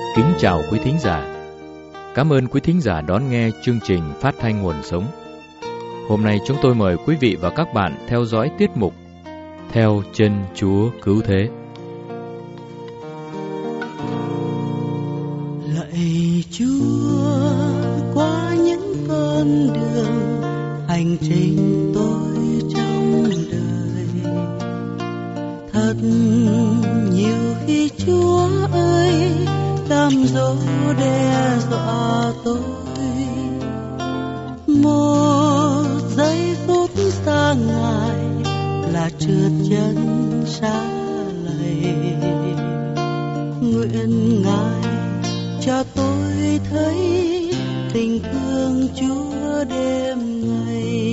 Kính chào quý thính giả. Cảm ơn quý thính giả đón nghe chương trình phát thanh Nguồn Sống. Hôm nay chúng tôi mời quý vị và các bạn theo dõi tiết mục Theo Chân Chúa Cứu Thế. Lạy Chúa, qua những con đường hành trình tôi trong đời, thật nhiều khi Chúa ơi cám dỗ đe dọa tôi. Một giây phút xa Ngài là trượt chân xa lầy. Nguyện Ngài cho tôi thấy tình thương Chúa đêm ngày.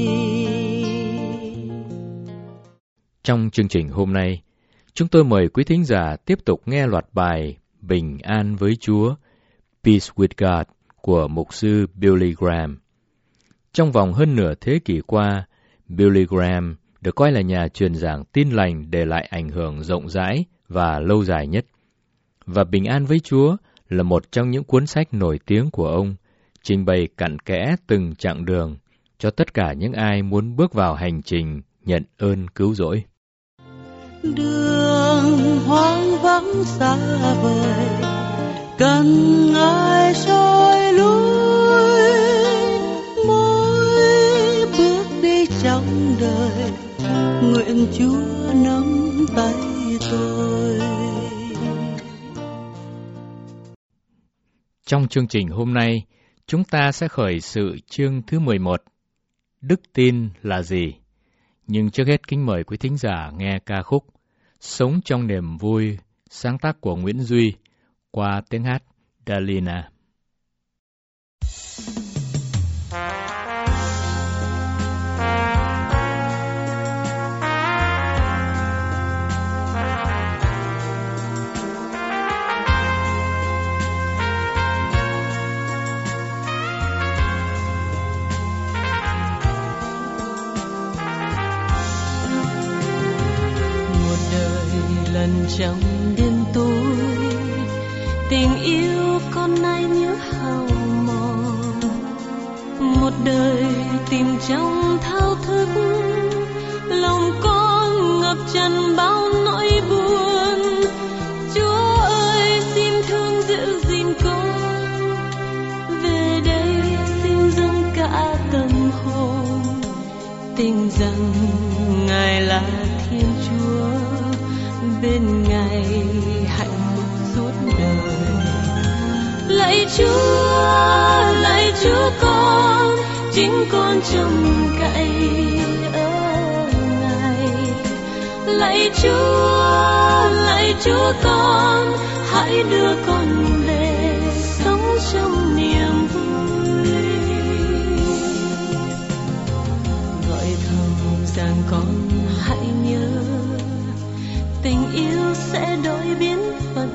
Trong chương trình hôm nay, chúng tôi mời quý thính giả tiếp tục nghe loạt bài Bình An với Chúa, Peace with God của mục sư Billy Graham. Trong vòng hơn nửa thế kỷ qua, Billy Graham được coi là nhà truyền giảng tin lành để lại ảnh hưởng rộng rãi và lâu dài nhất. Và Bình An với Chúa là một trong những cuốn sách nổi tiếng của ông, trình bày cặn kẽ từng chặng đường cho tất cả những ai muốn bước vào hành trình nhận ơn cứu rỗi. Đường hoang vắng xa vời, cần Ngài soi lối. Mỗi bước đi trong đời, nguyện Chúa nắm tay tôi. Trong chương trình hôm nay, chúng ta sẽ khởi sự chương thứ 11. Đức tin là gì? Nhưng trước hết kính mời quý thính giả nghe ca khúc Sống trong niềm vui, sáng tác của Nguyễn Duy, qua tiếng hát Dalina. Trong đêm tối, tình yêu con nay nhớ hao mòn. Một đời tìm trong thao thức, lòng con ngập tràn bao nỗi buồn. Chúa ơi, xin thương giữ gìn con, về đây xin dâng cả tâm hồn, tin rằng Ngài là Thiên Chúa, bên Ngài hạnh phúc suốt đời. Lạy Chúa con, chính con trông cậy ở Ngài. Lạy Chúa con, hãy đưa con về sống trong niềm vui. Gọi thầm rằng con hãy nhớ, tình yêu sẽ đổi biến phận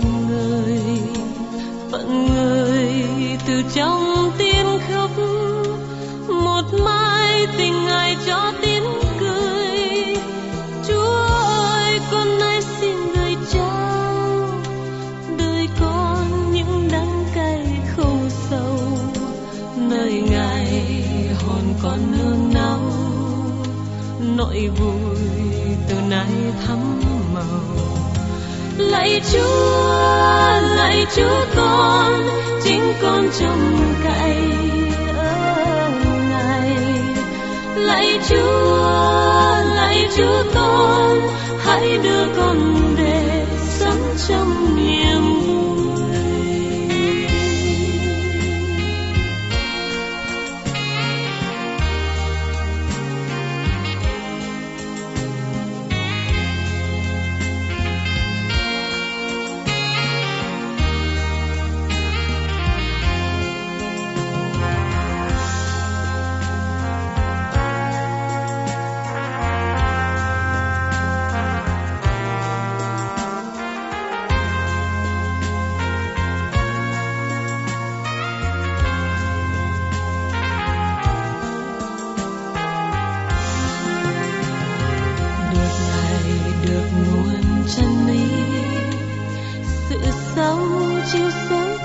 người từ trong tim khóc. Một mai tình Ngài cho tiếng cười. Chúa ơi, con nay xin gửi trao đời con những đắng cay khổ sầu. Nơi Ngài hồn con nương náu, nỗi vui từ nay thắm màu. Lạy Chúa con, chính con trông cậy ở Ngài. Lạy Chúa con, hãy đưa con về sống trong niềm vui.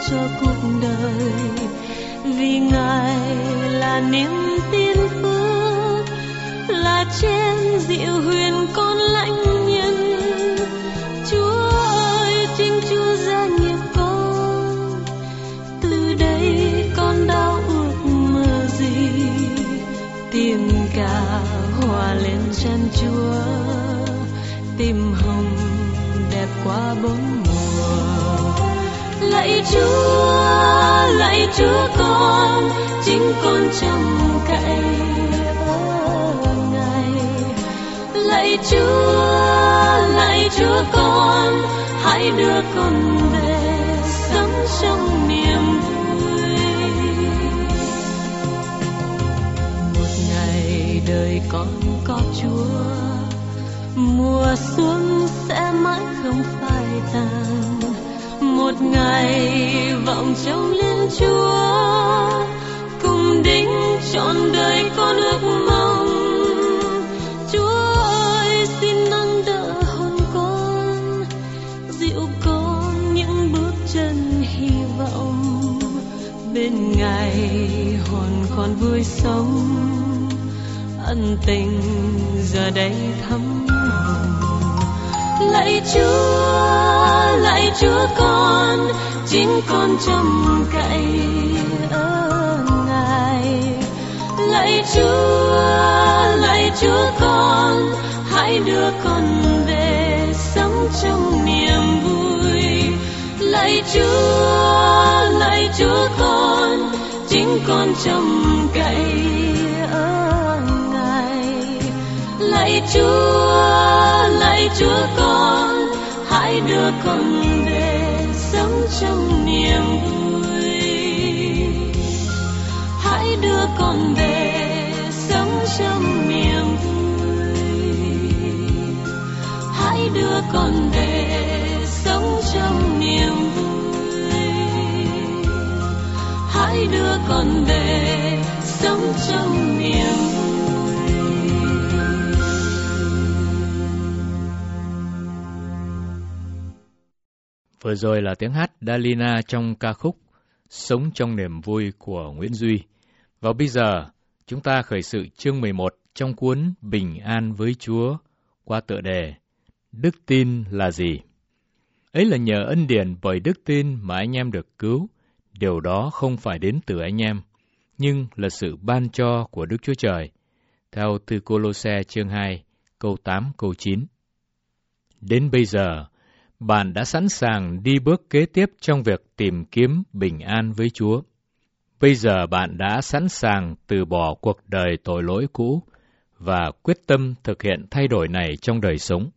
cho cuộc đời, vì Ngài là niềm tin phước, là trên dịu huyền con lãnh nhân. Chúa ơi, chính Chúa gia nghiệp con, từ đây con đau ước mơ gì, tìm cả hòa lên chân Chúa, tìm hồng đẹp qua bốn mùa. Lạy Chúa con, chính con trông cậy ở Ngài. Lạy Chúa con, hãy đưa con về sống trong niềm vui. Một ngày đời con có Chúa, mùa xuân sẽ mãi không phai tàn. Một ngày vọng trông lên Chúa, cùng đính trọn đời con ước mong. Chúa ơi, xin nâng đỡ hồn con, dịu con những bước chân hy vọng. Bên Ngài hồn con vui sống, ân tình giờ đây thấm hồn. Lạy Chúa con, chính con trông cậy ở Ngài. Lạy Chúa con, hãy đưa con về sống trong niềm vui. Lạy Chúa con, chính con trông cậy ở Ngài. Lạy Chúa con, hãy đưa con về sống trong niềm vui. Hãy đưa con về sống trong niềm vui. Hãy đưa con về sống trong niềm vui. Hãy đưa con về sống trong niềm vui. Vừa rồi là tiếng hát Dalina trong ca khúc Sống trong niềm vui của Nguyễn Duy. Và bây giờ, chúng ta khởi sự chương 11 trong cuốn Bình an với Chúa qua tựa đề Đức tin là gì? Ấy là nhờ ân điển bởi đức tin mà anh em được cứu. Điều đó không phải đến từ anh em, nhưng là sự ban cho của Đức Chúa Trời. Theo từ Cô-lô-se chương 2, câu 8, câu 9. Đến bây giờ, bạn đã sẵn sàng đi bước kế tiếp trong việc tìm kiếm bình an với Chúa. Bây giờ bạn đã sẵn sàng từ bỏ cuộc đời tội lỗi cũ và quyết tâm thực hiện thay đổi này trong đời sống.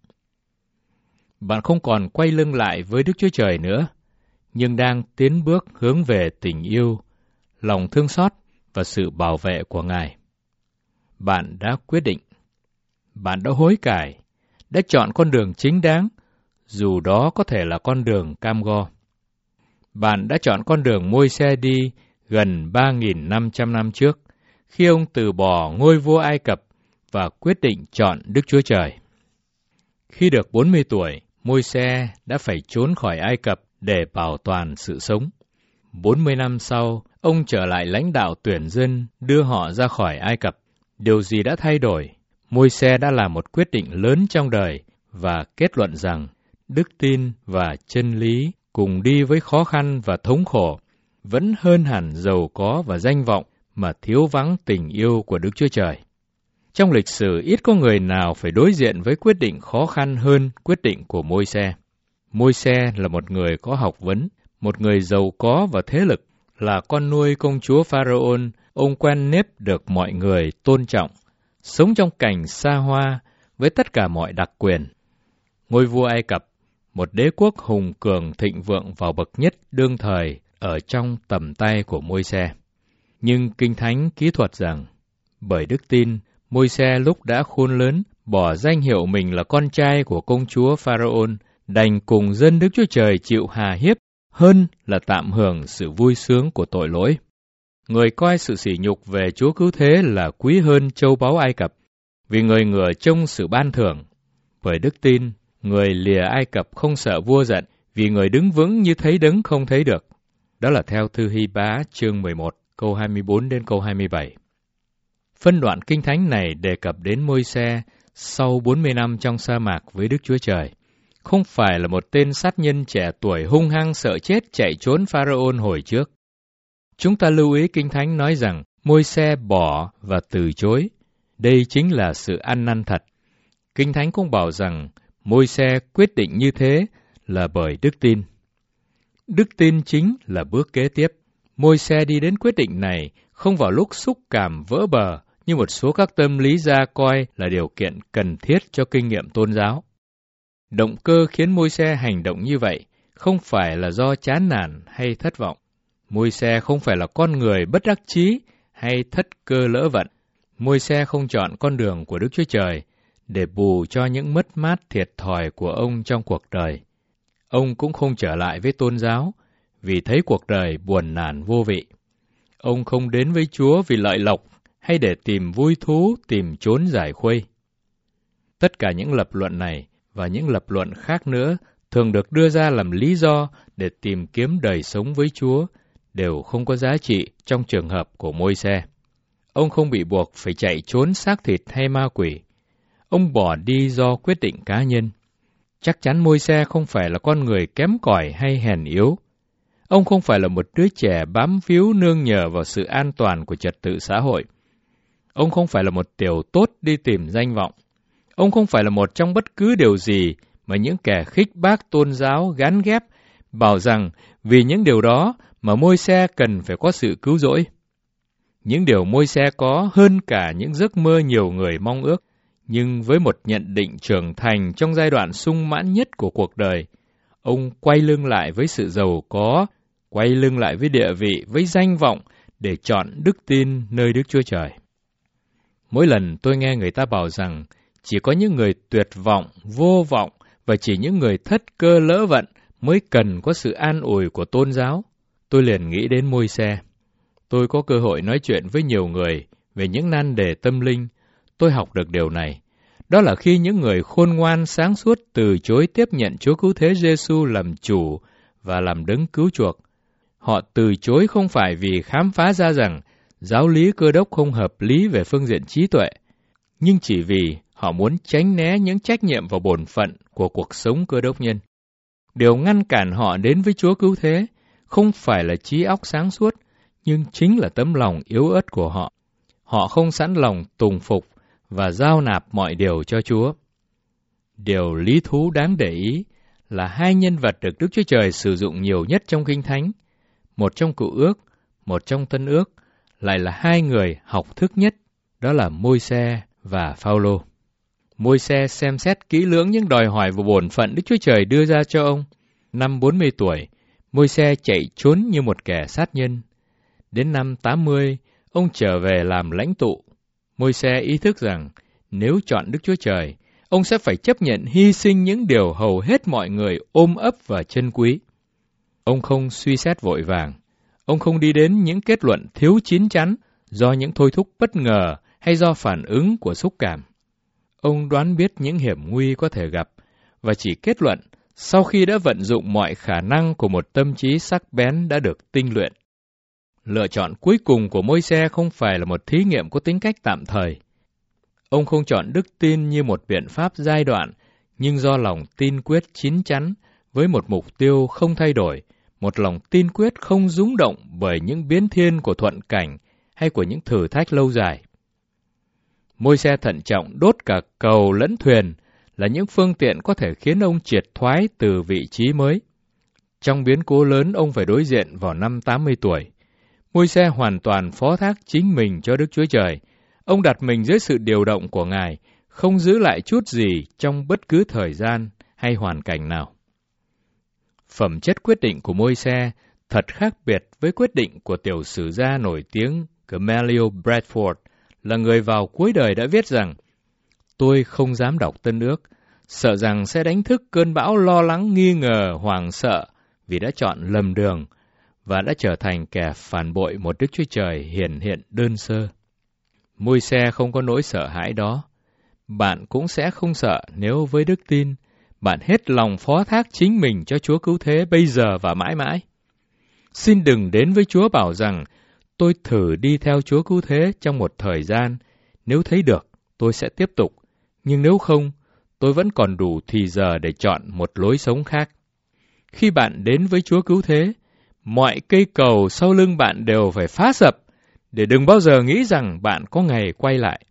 Bạn không còn quay lưng lại với Đức Chúa Trời nữa, nhưng đang tiến bước hướng về tình yêu, lòng thương xót và sự bảo vệ của Ngài. Bạn đã quyết định, bạn đã hối cải, đã chọn con đường chính đáng, dù đó có thể là con đường cam go. Bạn đã chọn con đường Môi-se đi gần 3.500 năm trước, khi ông từ bỏ ngôi vua Ai Cập và quyết định chọn Đức Chúa Trời. Khi được 40 tuổi, Môi-se đã phải trốn khỏi Ai Cập để bảo toàn sự sống. 40 năm sau, ông trở lại lãnh đạo tuyển dân đưa họ ra khỏi Ai Cập. Điều gì đã thay đổi? Môi-se đã làm một quyết định lớn trong đời và kết luận rằng đức tin và chân lý cùng đi với khó khăn và thống khổ vẫn hơn hẳn giàu có và danh vọng mà thiếu vắng tình yêu của Đức Chúa Trời. Trong lịch sử ít có người nào phải đối diện với quyết định khó khăn hơn quyết định của Môi-se. Môi-se là một người có học vấn, một người giàu có và thế lực, là con nuôi công chúa Pharaoh. Ông quen nếp được mọi người tôn trọng, sống trong cảnh xa hoa với tất cả mọi đặc quyền. Ngôi vua Ai Cập, một đế quốc hùng cường thịnh vượng vào bậc nhất đương thời, ở trong tầm tay của Môi-se. Nhưng Kinh Thánh kỹ thuật rằng, bởi đức tin, Môi-se lúc đã khôn lớn, bỏ danh hiệu mình là con trai của công chúa Pharaoh, đành cùng dân Đức Chúa Trời chịu hà hiếp hơn là tạm hưởng sự vui sướng của tội lỗi. Người coi sự sỉ nhục về Chúa cứu thế là quý hơn châu báu Ai Cập, vì người ngửa trông sự ban thưởng. Bởi đức tin, người lìa Ai Cập không sợ vua giận, vì người đứng vững như thấy đấng không thấy được. Đó là theo thư Hy-bá chương 11, câu 24 đến câu 27. Phân đoạn Kinh Thánh này đề cập đến Môi-se sau 40 năm trong sa mạc với Đức Chúa Trời. Không phải là một tên sát nhân trẻ tuổi hung hăng sợ chết chạy trốn Pharaon hồi trước. Chúng ta lưu ý Kinh Thánh nói rằng Môi-se bỏ và từ chối. Đây chính là sự ăn năn thật. Kinh Thánh cũng bảo rằng Môi-se quyết định như thế là bởi đức tin. Đức tin chính là bước kế tiếp. Môi-se đi đến quyết định này không vào lúc xúc cảm vỡ bờ như một số các tâm lý gia coi là điều kiện cần thiết cho kinh nghiệm tôn giáo. Động cơ khiến Môi-se hành động như vậy không phải là do chán nản hay thất vọng. Môi-se không phải là con người bất đắc chí hay thất cơ lỡ vận. Môi-se không chọn con đường của Đức Chúa Trời để bù cho những mất mát thiệt thòi của ông trong cuộc đời. Ông cũng không trở lại với tôn giáo vì thấy cuộc đời buồn nản vô vị. Ông không đến với Chúa vì lợi lộc hay để tìm vui thú, tìm chốn giải khuây. Tất cả những lập luận này và những lập luận khác nữa thường được đưa ra làm lý do để tìm kiếm đời sống với Chúa đều không có giá trị trong trường hợp của Môi-se. Ông không bị buộc phải chạy trốn xác thịt hay ma quỷ. Ông bỏ đi do quyết định cá nhân. Chắc chắn Môi-se không phải là con người kém cỏi hay hèn yếu. Ông không phải là một đứa trẻ bám víu nương nhờ vào sự an toàn của trật tự xã hội. Ông không phải là một tiểu tốt đi tìm danh vọng. Ông không phải là một trong bất cứ điều gì mà những kẻ khích bác tôn giáo gán ghép, bảo rằng vì những điều đó mà Môi-se cần phải có sự cứu rỗi. Những điều Môi-se có hơn cả những giấc mơ nhiều người mong ước, nhưng với một nhận định trưởng thành trong giai đoạn sung mãn nhất của cuộc đời, ông quay lưng lại với sự giàu có, quay lưng lại với địa vị, với danh vọng để chọn đức tin nơi Đức Chúa Trời. Mỗi lần tôi nghe người ta bảo rằng chỉ có những người tuyệt vọng, vô vọng và chỉ những người thất cơ lỡ vận mới cần có sự an ủi của tôn giáo, tôi liền nghĩ đến Môi-se. Tôi có cơ hội nói chuyện với nhiều người về những nan đề tâm linh. Tôi học được điều này. Đó là khi những người khôn ngoan sáng suốt từ chối tiếp nhận Chúa Cứu Thế Giêsu làm chủ và làm đấng cứu chuộc. Họ từ chối không phải vì khám phá ra rằng giáo lý Cơ Đốc không hợp lý về phương diện trí tuệ, nhưng chỉ vì họ muốn tránh né những trách nhiệm và bổn phận của cuộc sống Cơ Đốc nhân. Điều ngăn cản họ đến với Chúa Cứu Thế không phải là trí óc sáng suốt, nhưng chính là tấm lòng yếu ớt của họ. Họ không sẵn lòng tùng phục và giao nạp mọi điều cho Chúa. Điều lý thú đáng để ý là hai nhân vật được Đức Chúa Trời sử dụng nhiều nhất trong Kinh Thánh, một trong Cựu Ước, một trong Tân Ước, lại là hai người học thức nhất, đó là Môi-se và Phao-lô. Môi-se xem xét kỹ lưỡng những đòi hỏi và bổn phận Đức Chúa Trời đưa ra cho ông. Năm 40 tuổi, Môi-se chạy trốn như một kẻ sát nhân. Đến năm 80, ông trở về làm lãnh tụ. Môi-se ý thức rằng nếu chọn Đức Chúa Trời, ông sẽ phải chấp nhận hy sinh những điều hầu hết mọi người ôm ấp và trân quý. Ông không suy xét vội vàng. Ông không đi đến những kết luận thiếu chín chắn do những thôi thúc bất ngờ hay do phản ứng của xúc cảm. Ông đoán biết những hiểm nguy có thể gặp và chỉ kết luận sau khi đã vận dụng mọi khả năng của một tâm trí sắc bén đã được tinh luyện. Lựa chọn cuối cùng của Môi-se không phải là một thí nghiệm có tính cách tạm thời. Ông không chọn đức tin như một biện pháp giai đoạn, nhưng do lòng tin quyết chín chắn với một mục tiêu không thay đổi, một lòng tin quyết không rúng động bởi những biến thiên của thuận cảnh hay của những thử thách lâu dài. Môi-se thận trọng đốt cả cầu lẫn thuyền là những phương tiện có thể khiến ông triệt thoái từ vị trí mới. Trong biến cố lớn ông phải đối diện vào năm 80 tuổi. Môi-se hoàn toàn phó thác chính mình cho Đức Chúa Trời. Ông đặt mình dưới sự điều động của Ngài, không giữ lại chút gì trong bất cứ thời gian hay hoàn cảnh nào. Phẩm chất quyết định của Môi-se thật khác biệt với quyết định của tiểu sử gia nổi tiếng Gamaliel Bradford, là người vào cuối đời đã viết rằng: "Tôi không dám đọc Tân Ước, sợ rằng sẽ đánh thức cơn bão lo lắng, nghi ngờ, hoảng sợ vì đã chọn lầm đường và đã trở thành kẻ phản bội một Đức Chúa Trời hiển hiện đơn sơ." Môi-se không có nỗi sợ hãi đó. Bạn cũng sẽ không sợ nếu với đức tin, bạn hết lòng phó thác chính mình cho Chúa Cứu Thế bây giờ và mãi mãi. Xin đừng đến với Chúa bảo rằng, tôi thử đi theo Chúa Cứu Thế trong một thời gian, nếu thấy được, tôi sẽ tiếp tục, nhưng nếu không, tôi vẫn còn đủ thì giờ để chọn một lối sống khác. Khi bạn đến với Chúa Cứu Thế, mọi cây cầu sau lưng bạn đều phải phá sập, để đừng bao giờ nghĩ rằng bạn có ngày quay lại.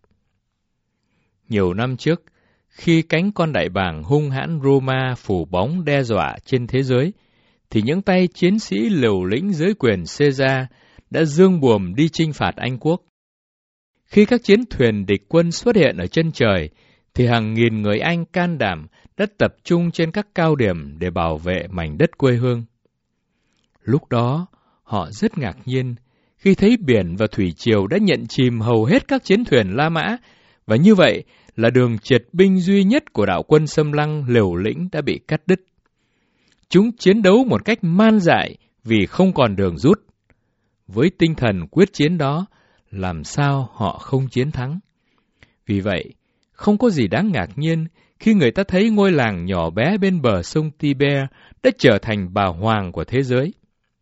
Nhiều năm trước, khi cánh con đại bàng hung hãn Roma phủ bóng đe dọa trên thế giới, thì những tay chiến sĩ liều lĩnh dưới quyền Caesar đã giương buồm đi chinh phạt Anh quốc. Khi các chiến thuyền địch quân xuất hiện ở chân trời, thì hàng nghìn người Anh can đảm đã tập trung trên các cao điểm để bảo vệ mảnh đất quê hương. Lúc đó, họ rất ngạc nhiên khi thấy biển và thủy triều đã nhận chìm hầu hết các chiến thuyền La Mã, và như vậy là đường triệt binh duy nhất của đạo quân xâm lăng liều lĩnh đã bị cắt đứt. Chúng chiến đấu một cách man dại vì không còn đường rút. Với tinh thần quyết chiến đó, làm sao họ không chiến thắng? Vì vậy, không có gì đáng ngạc nhiên khi người ta thấy ngôi làng nhỏ bé bên bờ sông Tiber đã trở thành bà hoàng của thế giới.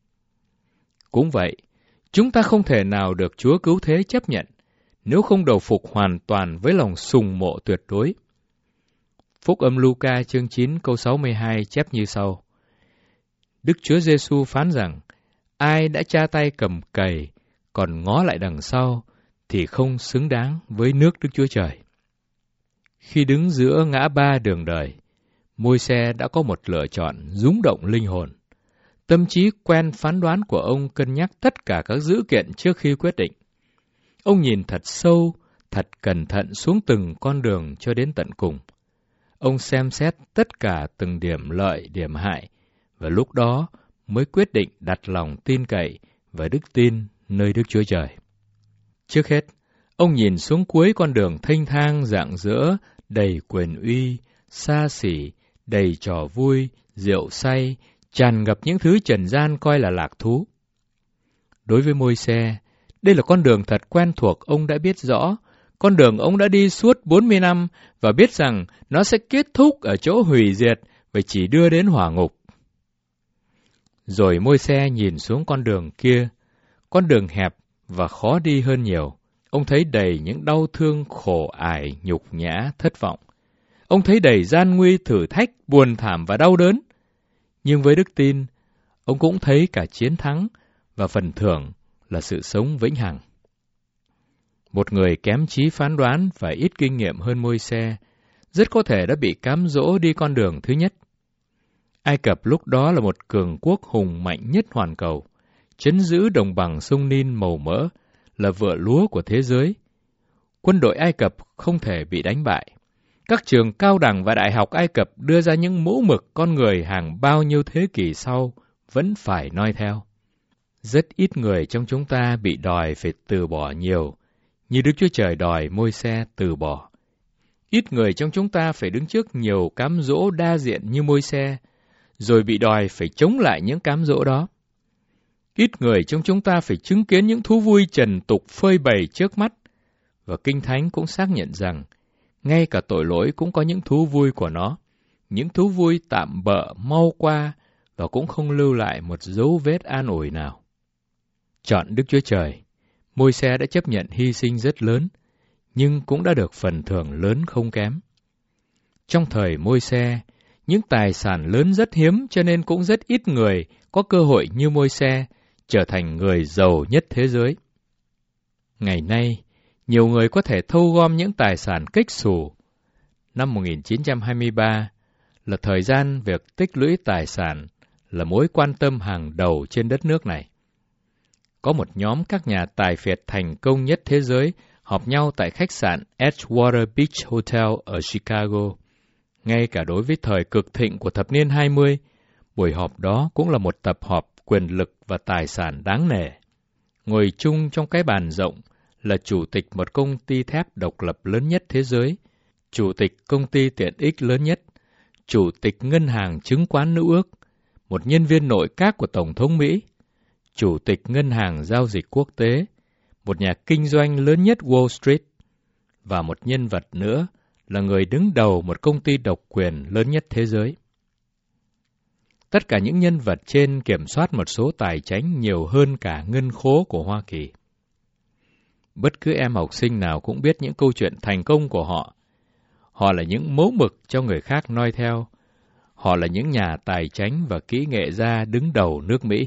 Cũng vậy, chúng ta không thể nào được Chúa Cứu Thế chấp nhận nếu không đầu phục hoàn toàn với lòng sùng mộ tuyệt đối. Phúc âm Luca chương 9 câu 62 chép như sau. Đức Chúa Giêsu phán rằng, ai đã cha tay cầm cày, còn ngó lại đằng sau, thì không xứng đáng với nước Đức Chúa Trời. Khi đứng giữa ngã ba đường đời, Môi-se đã có một lựa chọn rúng động linh hồn. Tâm trí quen phán đoán của ông cân nhắc tất cả các dữ kiện trước khi quyết định. Ông nhìn thật sâu, thật cẩn thận xuống từng con đường cho đến tận cùng. Ông xem xét tất cả từng điểm lợi, điểm hại, và lúc đó mới quyết định đặt lòng tin cậy và đức tin nơi Đức Chúa Trời. Trước hết, ông nhìn xuống cuối con đường thênh thang rạng rỡ, đầy quyền uy, xa xỉ, đầy trò vui, rượu say, tràn ngập những thứ trần gian coi là lạc thú. Đối với Môi-se, đây là con đường thật quen thuộc, ông đã biết rõ, con đường ông đã đi suốt 40 năm và biết rằng nó sẽ kết thúc ở chỗ hủy diệt và chỉ đưa đến hỏa ngục. Rồi Môi-se nhìn xuống con đường kia, con đường hẹp và khó đi hơn nhiều. Ông thấy đầy những đau thương, khổ ải, nhục nhã, thất vọng. Ông thấy đầy gian nguy, thử thách, buồn thảm và đau đớn. Nhưng với đức tin, ông cũng thấy cả chiến thắng và phần thưởng là sự sống vĩnh hằng. Một người kém trí phán đoán và ít kinh nghiệm hơn Môi-se, rất có thể đã bị cám dỗ đi con đường thứ nhất. Ai Cập lúc đó là một cường quốc hùng mạnh nhất hoàn cầu, trấn giữ đồng bằng sông Nin màu mỡ, là vựa lúa của thế giới. Quân đội Ai Cập không thể bị đánh bại. Các trường cao đẳng và đại học Ai Cập đưa ra những mẫu mực con người hàng bao nhiêu thế kỷ sau vẫn phải noi theo. Rất ít người trong chúng ta bị đòi phải từ bỏ nhiều, như Đức Chúa Trời đòi Môi-se từ bỏ. Ít người trong chúng ta phải đứng trước nhiều cám dỗ đa diện như Môi-se, rồi bị đòi phải chống lại những cám dỗ đó. Ít người trong chúng ta phải chứng kiến những thú vui trần tục phơi bày trước mắt, và Kinh Thánh cũng xác nhận rằng, ngay cả tội lỗi cũng có những thú vui của nó, những thú vui tạm bợ mau qua và cũng không lưu lại một dấu vết an ủi nào. Chọn Đức Chúa Trời, Môi-se đã chấp nhận hy sinh rất lớn, nhưng cũng đã được phần thưởng lớn không kém. Trong thời Môi-se, những tài sản lớn rất hiếm cho nên cũng rất ít người có cơ hội như Môi-se trở thành người giàu nhất thế giới. Ngày nay, nhiều người có thể thâu gom những tài sản kếch xù. Năm 1923 là thời gian việc tích lũy tài sản là mối quan tâm hàng đầu trên đất nước này. Có một nhóm các nhà tài phiệt thành công nhất thế giới họp nhau tại khách sạn Edgewater Beach Hotel ở Chicago. Ngay cả đối với thời cực thịnh của thập niên 20, buổi họp đó cũng là một tập họp quyền lực và tài sản đáng nể. Ngồi chung trong cái bàn rộng là chủ tịch một công ty thép độc lập lớn nhất thế giới, chủ tịch công ty tiện ích lớn nhất, chủ tịch ngân hàng chứng khoán nữ ước, một nhân viên nội các của Tổng thống Mỹ, chủ tịch ngân hàng giao dịch quốc tế, một nhà kinh doanh lớn nhất Wall Street, và một nhân vật nữa là người đứng đầu một công ty độc quyền lớn nhất thế giới. Tất cả những nhân vật trên kiểm soát một số tài chánh nhiều hơn cả ngân khố của Hoa Kỳ. Bất cứ em học sinh nào cũng biết những câu chuyện thành công của họ. Họ là những mẫu mực cho người khác noi theo. Họ là những nhà tài chánh và kỹ nghệ gia đứng đầu nước Mỹ.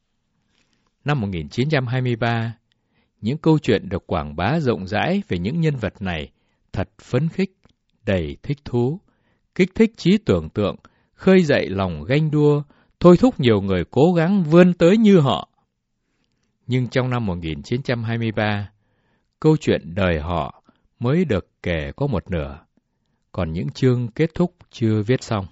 Năm 1923, những câu chuyện được quảng bá rộng rãi về những nhân vật này thật phấn khích, đầy thích thú, kích thích trí tưởng tượng, khơi dậy lòng ganh đua, thôi thúc nhiều người cố gắng vươn tới như họ. Nhưng trong năm 1923, câu chuyện đời họ mới được kể có một nửa, còn những chương kết thúc chưa viết xong.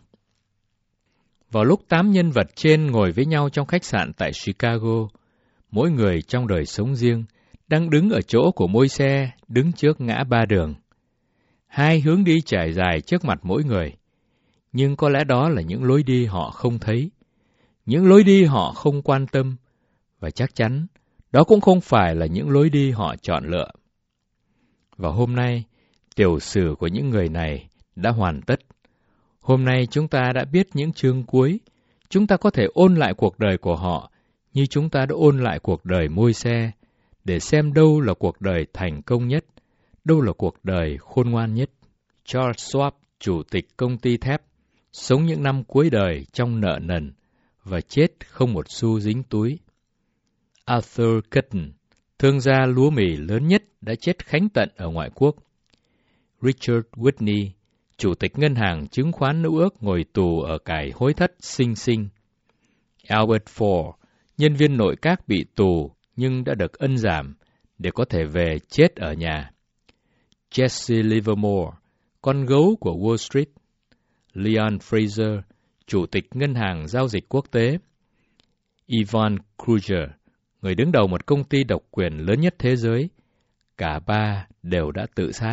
Vào lúc 8 nhân vật trên ngồi với nhau trong khách sạn tại Chicago, mỗi người trong đời sống riêng, đang đứng ở chỗ của Môi-se, đứng trước ngã ba đường. 2 hướng đi trải dài trước mặt mỗi người, nhưng có lẽ đó là những lối đi họ không thấy, những lối đi họ không quan tâm, và chắc chắn đó cũng không phải là những lối đi họ chọn lựa. Và hôm nay, tiểu sử của những người này đã hoàn tất. Hôm nay chúng ta đã biết những chương cuối, chúng ta có thể ôn lại cuộc đời của họ như chúng ta đã ôn lại cuộc đời Môi-se, để xem đâu là cuộc đời thành công nhất, đâu là cuộc đời khôn ngoan nhất. Charles Schwab, chủ tịch công ty thép, sống những năm cuối đời trong nợ nần và chết không một xu dính túi. Arthur Cutten, thương gia lúa mì lớn nhất, đã chết khánh tận ở ngoại quốc. Richard Whitney, chủ tịch ngân hàng chứng khoán Nữ ước, ngồi tù ở cải hối thất Sing Sing. Albert Ford, nhân viên nội các, bị tù nhưng đã được ân giảm để có thể về chết ở nhà. Jesse Livermore, con gấu của Wall Street. Leon Fraser, chủ tịch ngân hàng giao dịch quốc tế. Ivan Kruger, người đứng đầu một công ty độc quyền lớn nhất thế giới. Cả ba đều đã tự sát.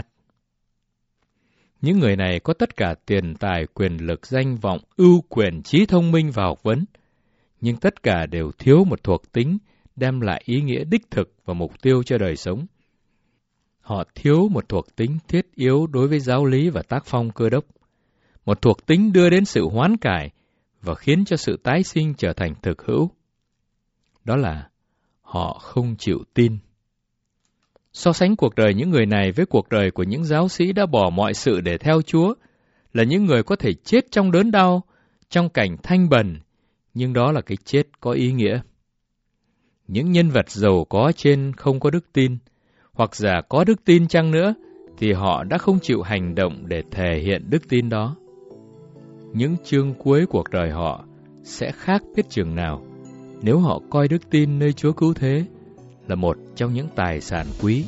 Những người này có tất cả tiền tài, quyền lực, danh vọng, ưu quyền, trí thông minh và học vấn, nhưng tất cả đều thiếu một thuộc tính đem lại ý nghĩa đích thực và mục tiêu cho đời sống. Họ thiếu một thuộc tính thiết yếu đối với giáo lý và tác phong Cơ đốc, một thuộc tính đưa đến sự hoán cải và khiến cho sự tái sinh trở thành thực hữu. Đó là họ không chịu tin. So sánh cuộc đời những người này với cuộc đời của những giáo sĩ đã bỏ mọi sự để theo Chúa, là những người có thể chết trong đớn đau, trong cảnh thanh bần, nhưng đó là cái chết có ý nghĩa. Những nhân vật giàu có trên không có đức tin, hoặc giả có đức tin chăng nữa, thì họ đã không chịu hành động để thể hiện đức tin đó. Những chương cuối cuộc đời họ sẽ khác biết chừng nào nếu họ coi đức tin nơi Chúa Cứu Thế là một trong những tài sản quý.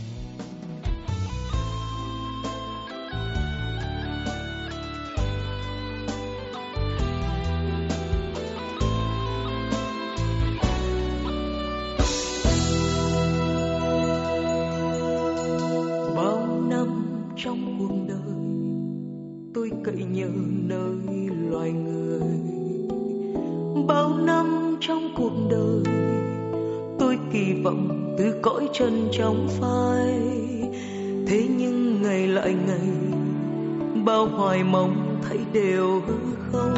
Bao năm trong cuộc đời tôi cậy nhờ nơi loài người, bao năm trong cuộc đời tôi kỳ vọng từ cõi trần trong phai. Thế nhưng ngày lại ngày, bao hoài mong thấy đều hư không,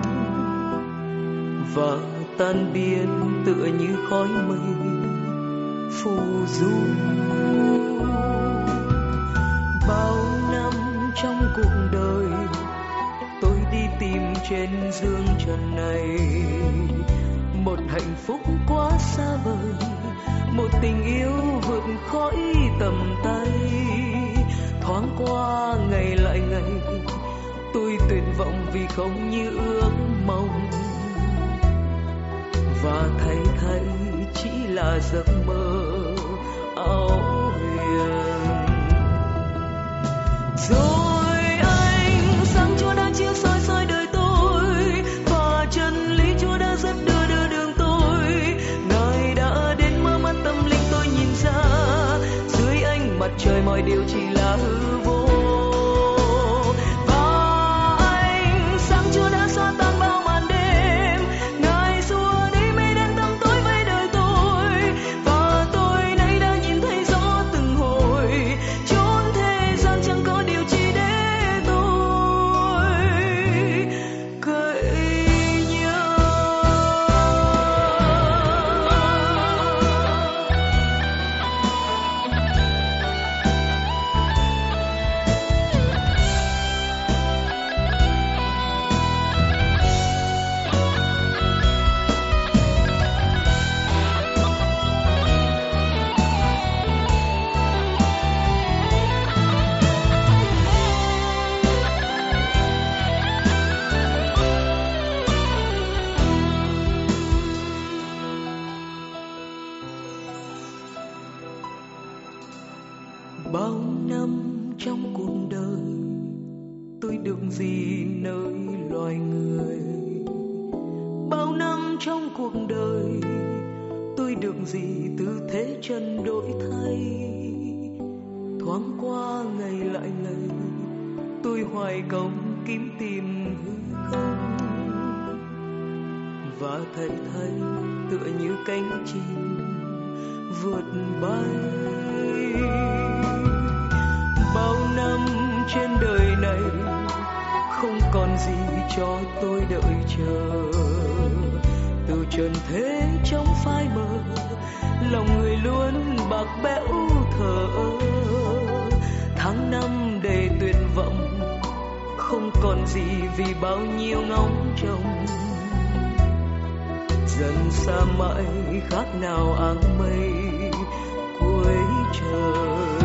và tan biến tựa như khói mây phù du. Bao năm trong cuộc đời tôi đi tìm trên dương trần này một hạnh phúc quá xa vời, một tình yêu vượt khỏi tầm tay. Thoáng qua ngày lại ngày, tôi tuyệt vọng vì không như ước mong, và thay chỉ là giấc mơ ảo huyền. Rồi anh sáng Chúa đã chiếu soi đời tôi, và chân lý Chúa đã dẫn đưa đường tôi. Ngài đã đến mở mắt tâm linh tôi nhìn ra, dưới ánh mặt trời mọi điều chỉ là hư vô. Và anh sáng Chúa đã xóa tan bao màn đêm, Ngài xua đi mây đen tăm tối với đời tôi, và tôi nay đã nhìn thấy rõ từng hồi chốn thế gian chẳng có điều chi để tôi cậy nhờ. loài người. Bao năm trong cuộc đời tôi được gì từ thế chân đổi thay. Thoáng qua ngày lại ngày tôi hoài công kiếm tìm hư không, và thấy tựa như cánh chim vượt bay. Bao năm trên đời này không còn gì cho tôi đợi chờ. Từ trần thế trong phai mờ, lòng người luôn bạc bẽo thở. Tháng năm đầy tuyệt vọng, không còn gì vì bao nhiêu ngóng trông. Dần xa mãi khác nào áng mây cuối trời.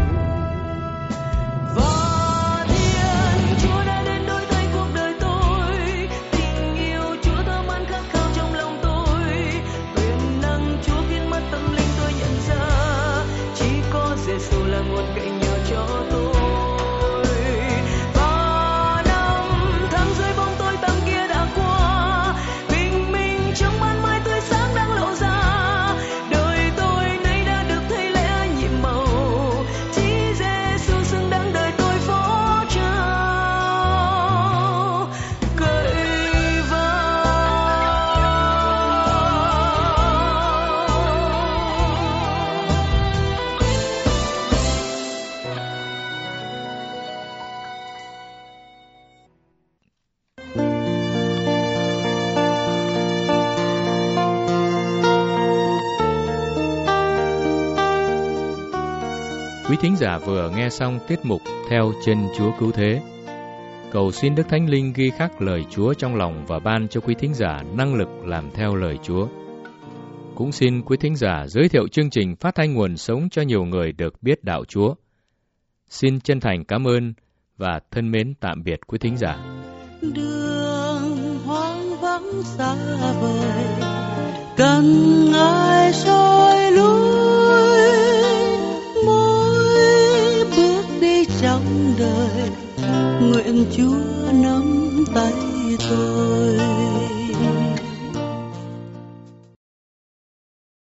Và Thiên Chúa đã đến đổi thay cuộc đời tôi. Tình yêu Chúa thơm ăn khát khao trong lòng tôi. Quyền năng Chúa khiến mắt tâm linh tôi nhận ra, chỉ có Giêsu là nguồn cậy nhờ cho tôi. Quý thính giả vừa nghe xong tiết mục Theo Chân Chúa Cứu Thế. Cầu xin Đức Thánh Linh ghi khắc lời Chúa trong lòng và ban cho quý thính giả năng lực làm theo lời Chúa. Cũng xin quý thính giả giới thiệu chương trình phát thanh nguồn sống cho nhiều người được biết đạo Chúa. Xin chân thành cảm ơn và thân mến tạm biệt quý thính giả. Đường hoang vắng xa vời, cần ai soi lối. Mỗi bước đi trong đời, nguyện Chúa nắm tay tôi.